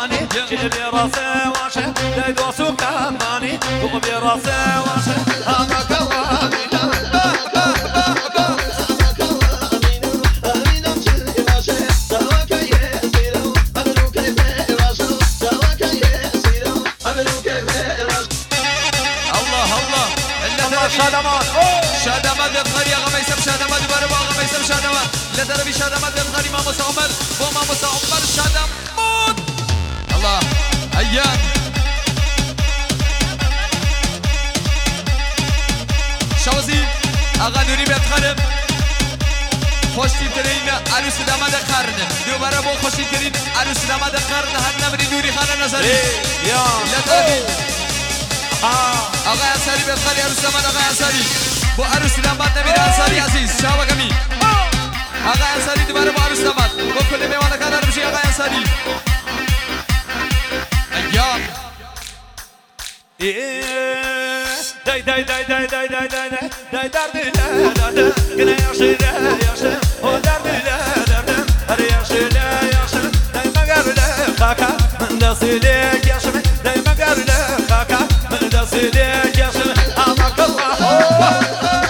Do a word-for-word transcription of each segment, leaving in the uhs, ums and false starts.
كماني جيبي راسي واشي دايدو سو كماني قوبي راسي واشي انا كواني شادمات شادمات بخاری آقا میسم شادمات دوباره با آقا میسم شادمات لدربی شادمات بخاری ما مسامر با ما مسامر شادمات الله ایام شوزی آقا نوری بخارم خوشتیم ترین عروس داماد قرن دوباره با خوشتیم ترین عروس داماد قرن هر نمری نوری خانه نظری لدربی آقا انصاری بخاری عروس داماد آقا انصاری با عروس داماد نبیر انصاری عزیز شاو کمی آقا انصاری دوباره با عروس داماد با کل میوان کار بشی آقا انصاری ایام دای دای دای دای دای دای دای دای درد لا گنا یاشی لا یاشی او درد لا درد هر یاشی لا یاشی دای مگر لا خاکا من دستی لا یاشی دای مگر لا خاکا من دستی لا یاشی اما کلا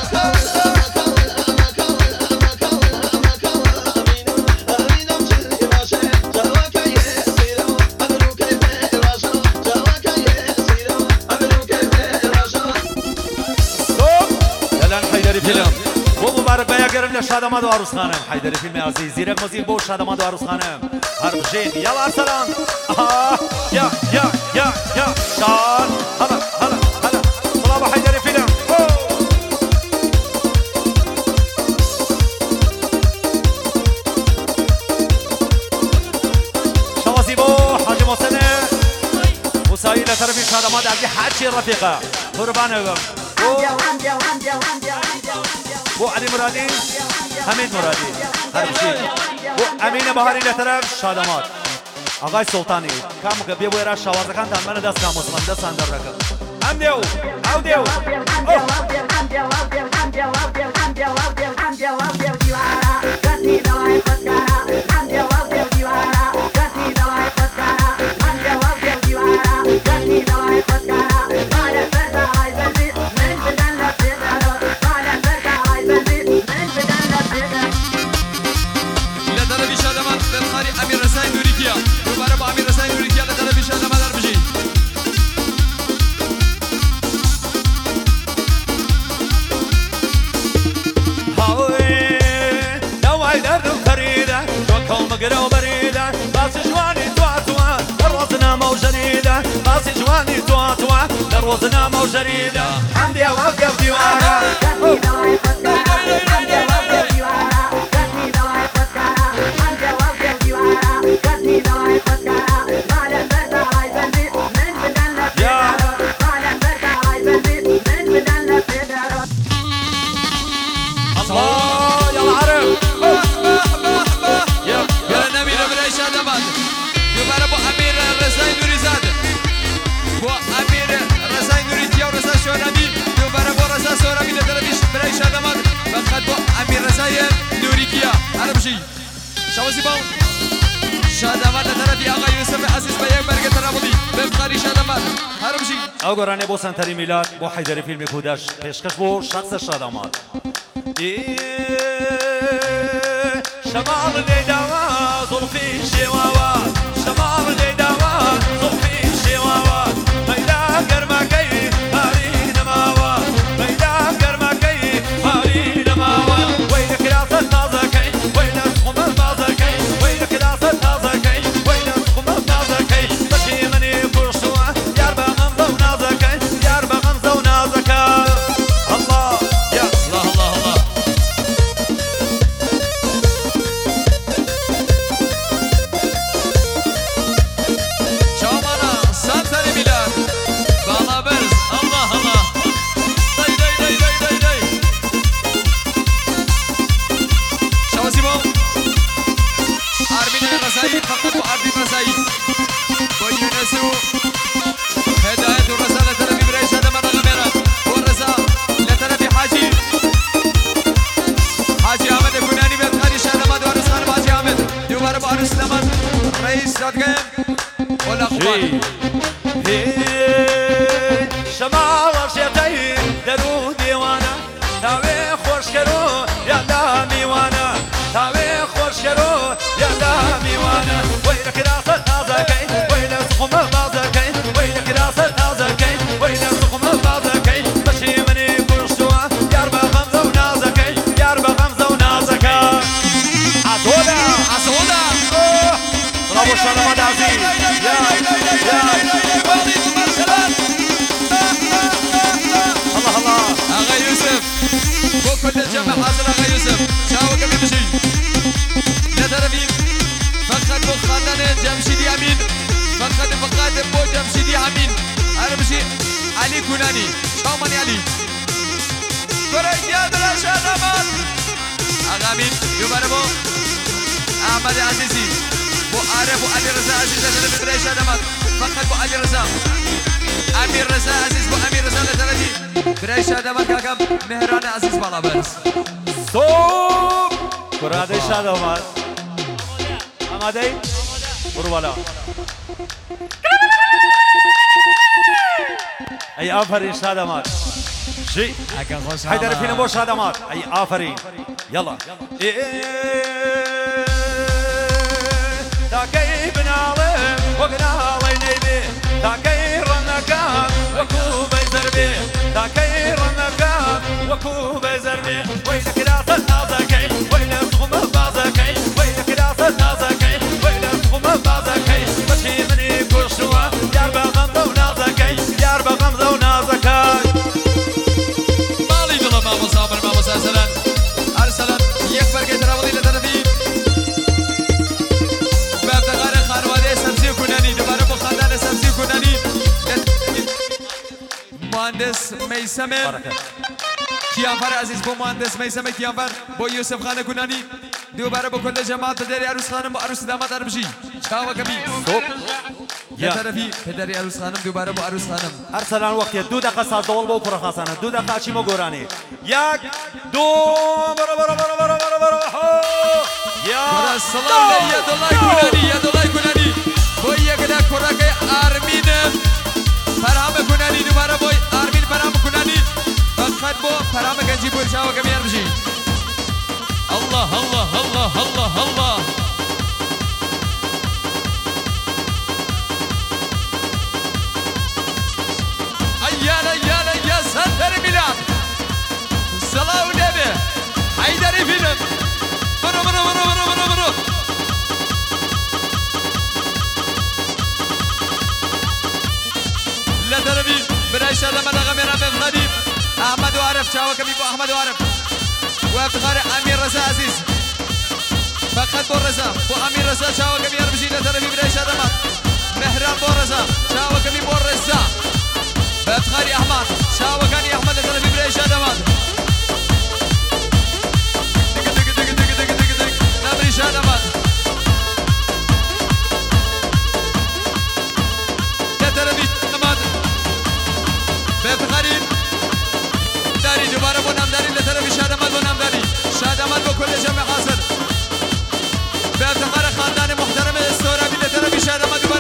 فیلم بو مبارک بیا گرم لشادمات و عروس خانم حیدری فیلم عزیز زیرک موزیک بو شادمات و عروس خانم هر بجین یلا ارسلان یا یا یا یا شان هلا هلا هلا طلاب حیدری فیلم شوازی بو حاج محسن موسایی لطرفی شادمات علی حاجی رفیقه قربانه بو علي مرادي حميد مرادي هربشي بو امين بهاري لطرف شادمات آقای سلطانی کام که بیا بویرا شوازه کن دن من دست کام اسمان دست اندر رکن هم دیو او دیو قرو بريدة باس جواني توا توا دروزنا موجريدة باس جواني توا توا دروزنا موجريدة عندي اوقف ديوانة شوازی باو شادمات طرفی آقا یوسف عزیز به یک برگ ترابلی بخاری شادمات هرمشی او گرانه بو سنتری میلاد بو حیدری فیلم کودش پیشکش بو شخص شادمات شمال لیداوا ظلفی شواوا شمال لیداوا ظلفی شواوا میدان گرمکی هاری نماوا میدان گرمکی هاری نماوا وین کلاس نازکی وین خمر نازکی وین کلاس نازکی وین خمر نازکی تشی منی فرشوا یار بغم زو نازکی یار بغم زو نازکی الله یا الله الله الله مولا خوبان شمال شيتي درو ديوانا تاوي خوش كرو يا لا ميوانا تاوي خوش كرو يا لا ميوانا ويلك راس تازكين ويلك سخم بازكين ويلك راس تازكين ويلك سخم بازكين ماشي مني كرشوا يار بغمزه ونازكين يار بغمزه ونازكا عسولا عسولا برافو شالما دازي يا يا آقا يوسف بو كل الجمع حاضر آقا يوسف شاو قبل مشي لطرفين فقط بو خاندان جمشيدي امين فقط فقط بو جمشيدي امين انا مشي علي كوناني شاو ماني علي برای یاد رشاد احمد آقا امین دوباره بو احمد عزیزی بو عارف و علی رضا عزیز لطرف برای رشاد احمد فقط بو علی رضا امیر رضا عزیز بو امیر رضا لطرفی برای شادامت کاکم مهران عزیز بالا برس صوب کراده شادامت آماده ای؟ برو بالا ای آفرین شادامت جی حیدر فیلم بو شادامت ای آفرین یلا تاکی بنالم و بنالی نیبی تاکی رنکم و کوبی زربی تاکی رنکم و کوبی زربی ویلک راست نازکی ویلک سخم بازکی ویلک راست نازکی ویلک سخم بازکی بچی منی کشوا یار بغمزه و نازکی یار بغمزه و نازکی مالی دلم مامو صابر مامو سرسلان ارسلان یک برگه تراولی لطرفی بافتقار خانواده سبزی کنانی دوباره با خاندان سبزی کنانی مهندس میسم کیانفر عزیز با مهندس میسم کیانفر با یوسف خان کنانی دوباره با کل جماعت پدری عروس خانم با عروس داماد ارمشی شاو کبی یه طرفی پدری عروس خانم دوباره با عروس خانم ارسلان وقتی دو دقیقه ساز دول با پر خاصانه دو دقیقه چی مگورانی یک دو برو برو برو برو برو برو یا سلام یا دلای کنانی یا دلای کنانی با یک ده کرک آرمین فرام کنانی دوباره با آرمین فرام کنانی فقط با فرام گنجی پور شاو کمی ارمشی الله الله الله الله الله ایانا ایانا یا سنتر میلاد سلام نبی حیدری فیلم برو برو برو برو برو برو لطرفی برای شادمان آقا میرم بفخدیم احمد و عارف شاو کمی با احمد و عارف و افتخار امیر رضا عزیز فقط با رضا با امیر رضا شاو کمی ارمشی لطرفی برای شادمان مهران با رضا شاو کمی با رضا و افتخار احمد شاو کانی احمد لطرفی برای شادمان دیگه دیگه دیگه دیگه دیگه دیگه دیگه نبری شادمان لطرفی احمد به افتخاری داری دوباره با نامداری لطرف شادامت با نامداری شادامت با کل جمع حاضر به افتخار خاندان محترم استورابی لطرف شادامت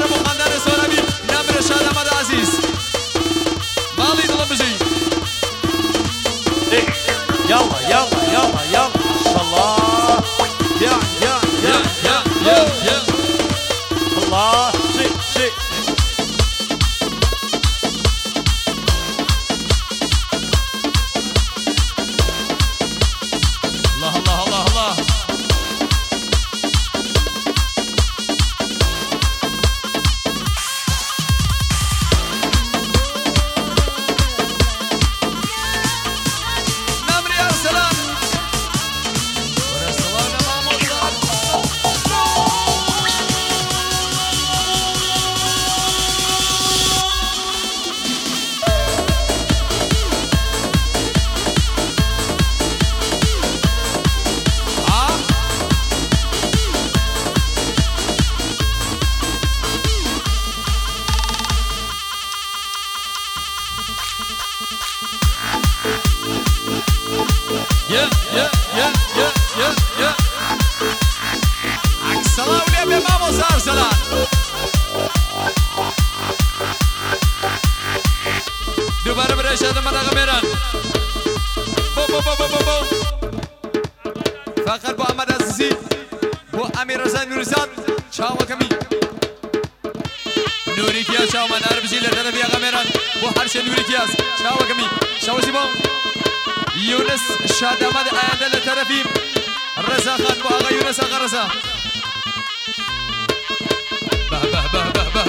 شادم من غمیران بو بو بو بو بو بو فقط با احمد عزیزی با امیر رضا نوریزاد چاوا کمی نوری کیاز چاوا من عرب جیل طرفی غمیران با هر شي نوری کیاز چاوا کمی شوزی بو یونس شاد احمد آینده لطرفی رضا خان با آقا یونس آقا رضا به به به به به